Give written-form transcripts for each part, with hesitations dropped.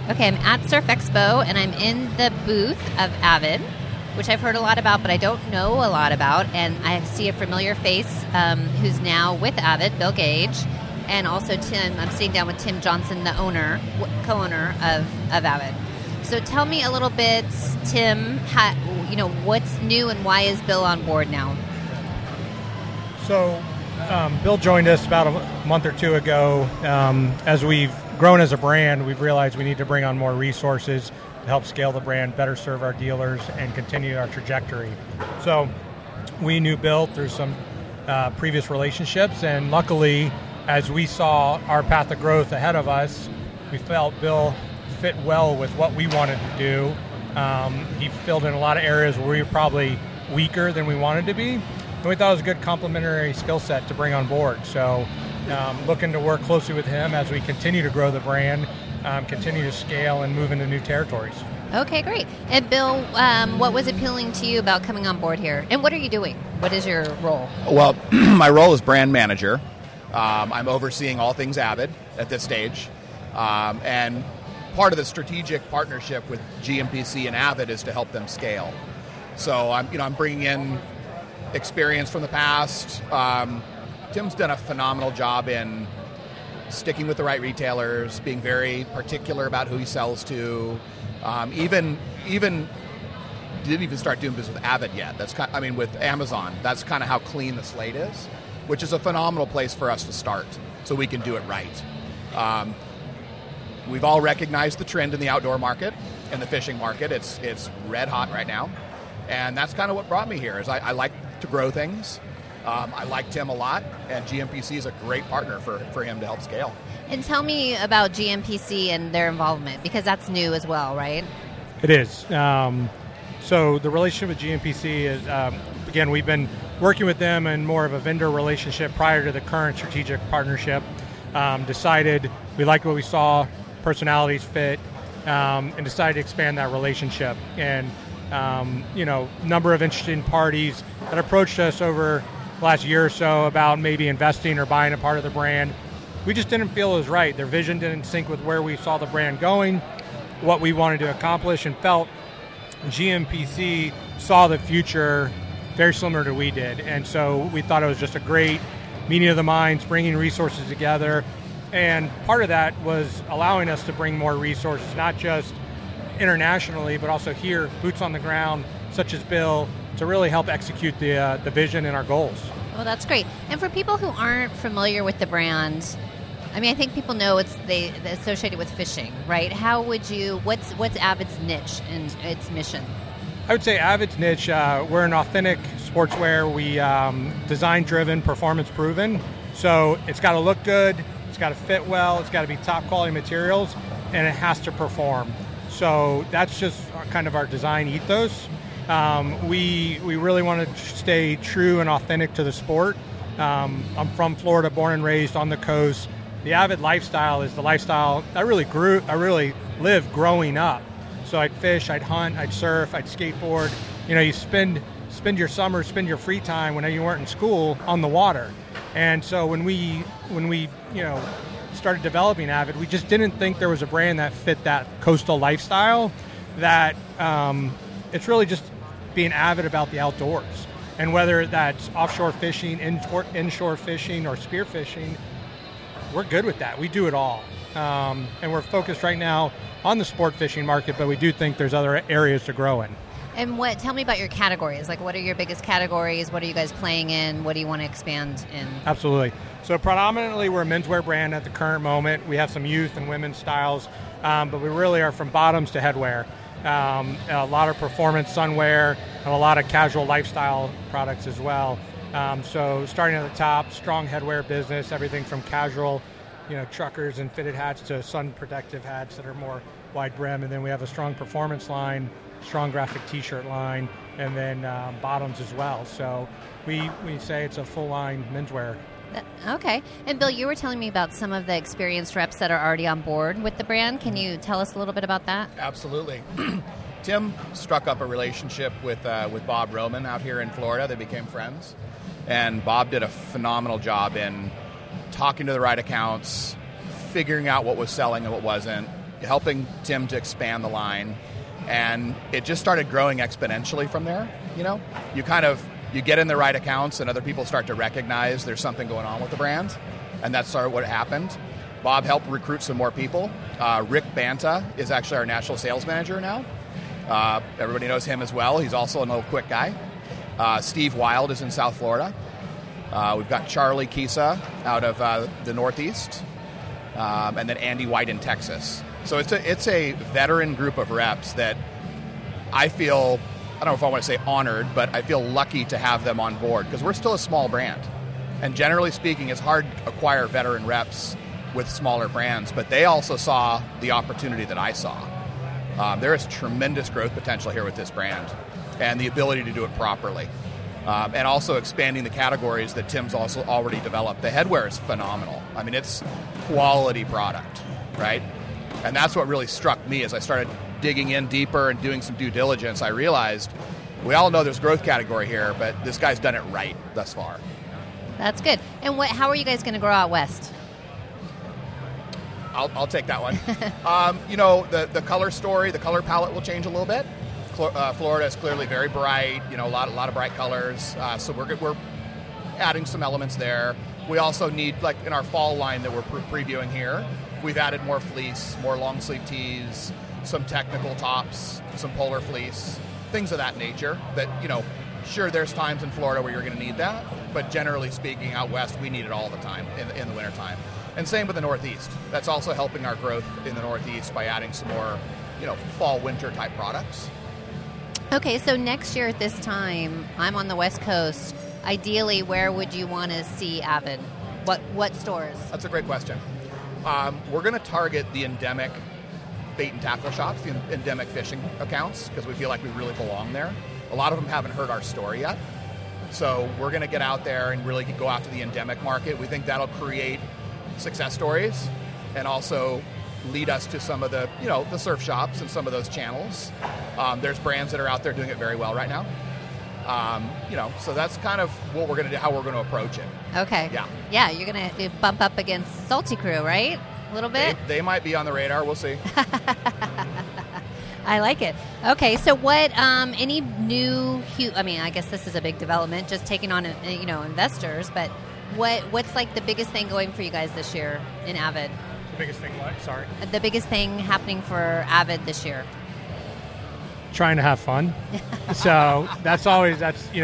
Okay, I'm at Surf Expo, and I'm in the booth of Avid, which I've heard a lot about, but I don't know a lot about. And I see a familiar face who's now with Avid, Bill Gage, and also Tim. I'm sitting down with Tim Johnson, the co-owner of Avid. So tell me a little bit, Tim, what's new and why is Bill on board now? So Bill joined us about a month or two ago. As we've grown as a brand, we've realized we need to bring on more resources to help scale the brand, better serve our dealers, and continue our trajectory. So we knew Bill through some previous relationships, and luckily, as we saw our path of growth ahead of us, we felt Bill fit well with what we wanted to do. He filled in a lot of areas where we were probably weaker than we wanted to be, and we thought it was a good complementary skill set to bring on board. So looking to work closely with him as we continue to grow the brand, continue to scale and move into new territories. Okay, great. And Bill, what was appealing to you about coming on board here? And what are you doing? What is your role? Well, my role is brand manager. I'm overseeing all things Avid at this stage. And part of the strategic partnership with GMPC and Avid is to help them scale. So I'm bringing in experience from the past. Tim's done a phenomenal job in sticking with the right retailers, being very particular about who he sells to. Even didn't even start doing business with Avid yet. With Amazon. That's kind of how clean the slate is, which is a phenomenal place for us to start, so we can do it right. We've all recognized the trend in the outdoor market and the fishing market. It's red hot right now, and that's kind of what brought me here. Is I like to grow things. I like Tim a lot, and GMPC is a great partner for him to help scale. And tell me about GMPC and their involvement, because that's new as well, right? It is. So the relationship with GMPC is, again, we've been working with them in more of a vendor relationship prior to the current strategic partnership. Decided we liked what we saw, personalities fit, and decided to expand that relationship. And, number of interesting parties that approached us over the last year or so about maybe investing or buying a part of the brand. We just didn't feel it was right. Their vision didn't sync with where we saw the brand going, what we wanted to accomplish, and felt GMPC saw the future very similar to we did. And so we thought it was just a great meeting of the minds, bringing resources together. And part of that was allowing us to bring more resources, not just internationally, but also here, boots on the ground, such as Bill, to really help execute the vision and our goals. Well, that's great. And for people who aren't familiar with the brand, I think people know it's associated with fishing, right? How would you, what's Avid's niche and its mission? I would say Avid's niche, we're an authentic sportswear. We design-driven, performance-proven. So it's got to look good, it's got to fit well, it's got to be top-quality materials, and it has to perform. So that's just kind of our design ethos. We really want to stay true and authentic to the sport. I'm from Florida, born and raised on the coast. The Avid lifestyle is the lifestyle I really lived growing up. So I'd fish, I'd hunt, I'd surf, I'd skateboard. You spend your summer, spend your free time when you weren't in school on the water. And so when we started developing Avid, we just didn't think there was a brand that fit that coastal lifestyle. That it's really just being avid about the outdoors. And whether that's offshore fishing, inshore fishing, or spear fishing, we're good with that. We do it all. And we're focused right now on the sport fishing market, but we do think there's other areas to grow in. And tell me about your categories. Like, what are your biggest categories? What are you guys playing in? What do you want to expand in? Absolutely. So predominantly we're a menswear brand at the current moment. We have some youth and women's styles, but we really are from bottoms to headwear. A lot of performance sunwear and a lot of casual lifestyle products as well. So starting at the top, strong headwear business, everything from casual, truckers and fitted hats to sun protective hats that are more wide brim. And then we have a strong performance line, strong graphic t-shirt line, and then bottoms as well. So we say it's a full line menswear. Okay. And Bill, you were telling me about some of the experienced reps that are already on board with the brand. Can you tell us a little bit about that? Absolutely. Tim struck up a relationship with Bob Roman out here in Florida. They became friends. And Bob did a phenomenal job in talking to the right accounts, figuring out what was selling and what wasn't, helping Tim to expand the line, and it just started growing exponentially from there. You get in the right accounts, and other people start to recognize there's something going on with the brand, and that's sort of what happened. Bob helped recruit some more people. Rick Banta is actually our national sales manager now. Everybody knows him as well. He's also an old quick guy. Steve Wild is in South Florida. We've got Charlie Kisa out of the Northeast, and then Andy White in Texas. So it's a veteran group of reps that I feel, I don't know if I want to say honored, but I feel lucky to have them on board because we're still a small brand. And generally speaking, it's hard to acquire veteran reps with smaller brands, but they also saw the opportunity that I saw. There is tremendous growth potential here with this brand and the ability to do it properly. And also expanding the categories that Tim's also already developed. The headwear is phenomenal. I mean, it's quality product, right? And that's what really struck me as I started digging in deeper and doing some due diligence. I realized we all know there's growth category here, but this guy's done it right thus far. That's good. And how are you guys going to grow out west? I'll take that one. The color story, the color palette will change a little bit. Florida is clearly very bright, a lot of bright colors. So we're adding some elements there. We also need, like in our fall line that we're previewing here, we've added more fleece, more long sleeve tees, some technical tops, some polar fleece, things of that nature. That, sure, there's times in Florida where you're going to need that, but generally speaking, out west, we need it all the time in the wintertime. And same with the Northeast. That's also helping our growth in the Northeast by adding some more, fall, winter type products. Okay, so next year at this time, I'm on the West Coast. Ideally, where would you want to see Avid? What stores? That's a great question. We're going to target the endemic bait and tackle shops, the endemic fishing accounts, because we feel like we really belong there. A lot of them haven't heard our story yet. So we're going to get out there and really go after the endemic market. We think that'll create success stories and also lead us to some of the, the surf shops and some of those channels. There's brands that are out there doing it very well right now. So that's kind of what we're going to do, how we're going to approach it. Okay. Yeah, you're going to bump up against Salty Crew, right? A little bit? They might be on the radar. We'll see. I like it. Okay, so what, any new, I guess this is a big development, just taking on, investors, but what's like the biggest thing going for you guys this year in Avid? The biggest thing what? Sorry? The biggest thing happening for Avid this year. Trying to have fun. So we're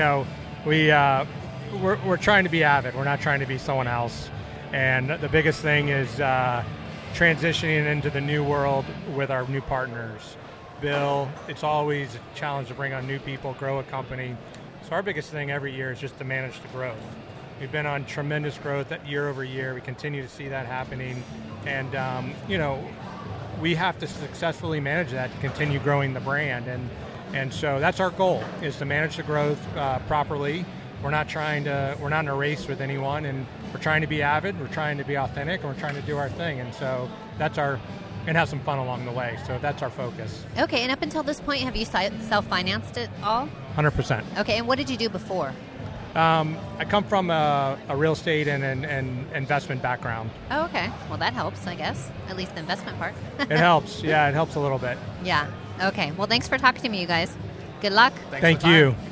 trying to be Avid. We're not trying to be someone else. And the biggest thing is transitioning into the new world with our new partners. Bill, it's always a challenge to bring on new people, grow a company. So our biggest thing every year is just to manage the growth. We've been on tremendous growth year over year. We continue to see that happening. And, we have to successfully manage that to continue growing the brand. And so that's our goal, is to manage the growth properly. We're not in a race with anyone, and we're trying to be Avid, we're trying to be authentic, and we're trying to do our thing. And so and have some fun along the way. So that's our focus. Okay, and up until this point, have you self-financed it all? 100%. Okay, and what did you do before? I come from a real estate and investment background. Oh, okay. Well, that helps, I guess. At least the investment part. It helps. Yeah, it helps a little bit. Yeah. Okay. Well, thanks for talking to me, you guys. Good luck. Thank you.